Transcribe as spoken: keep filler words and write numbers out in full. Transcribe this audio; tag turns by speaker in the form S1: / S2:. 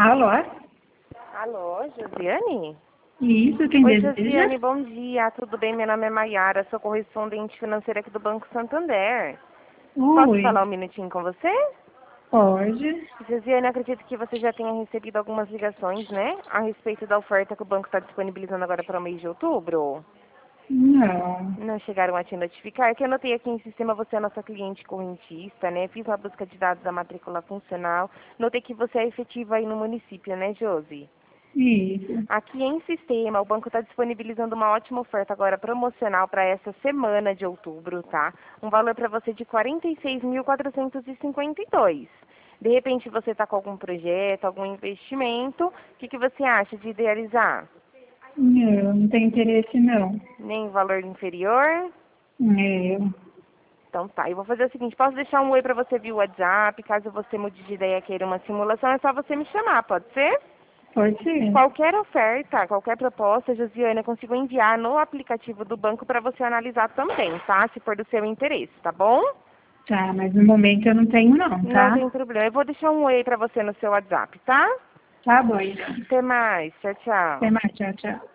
S1: Alô?
S2: Alô, Josiane?
S1: Isso, quem
S2: Oi,
S1: deseja?
S2: Josiane, bom dia. Tudo bem? Meu nome é Maiara, sou correspondente financeira aqui do Banco Santander. Posso
S1: Oi,
S2: falar um minutinho com você?
S1: pode.
S2: Josiane, acredito que você já tenha recebido algumas ligações, né? A respeito da oferta que o banco está disponibilizando agora para o mês de outubro.
S1: Não.
S2: Não chegaram a te notificar? É que eu notei aqui em sistema você é nossa cliente correntista, né? Fiz uma busca de dados da matrícula funcional. Notei que você é efetiva aí no município, né, Josi?
S1: Isso.
S2: Aqui em sistema, o banco está disponibilizando uma ótima oferta agora promocional para essa semana de outubro, tá? Um valor para você de quarenta e seis mil quatrocentos e cinquenta e dois. De repente você está com algum projeto, algum investimento, o que, que você acha de idealizar?
S1: Não, não tem interesse não.
S2: Nem valor inferior?
S1: É,
S2: Então tá, eu vou fazer o seguinte, posso deixar um oi para você via WhatsApp, caso você mude de ideia e queira uma simulação, é só você me chamar, pode ser?
S1: pode ser.
S2: Qualquer oferta, qualquer proposta, Josiane, eu consigo enviar no aplicativo do banco para você analisar também, tá? Se for do seu interesse, tá bom?
S1: Tá, mas no momento eu não tenho não,
S2: Não
S1: tá?
S2: tem problema. Eu vou deixar um oi para você no seu WhatsApp, tá?
S1: Tá bom, então.
S2: Até mais. Tchau, tchau.
S1: Até mais, tchau, tchau.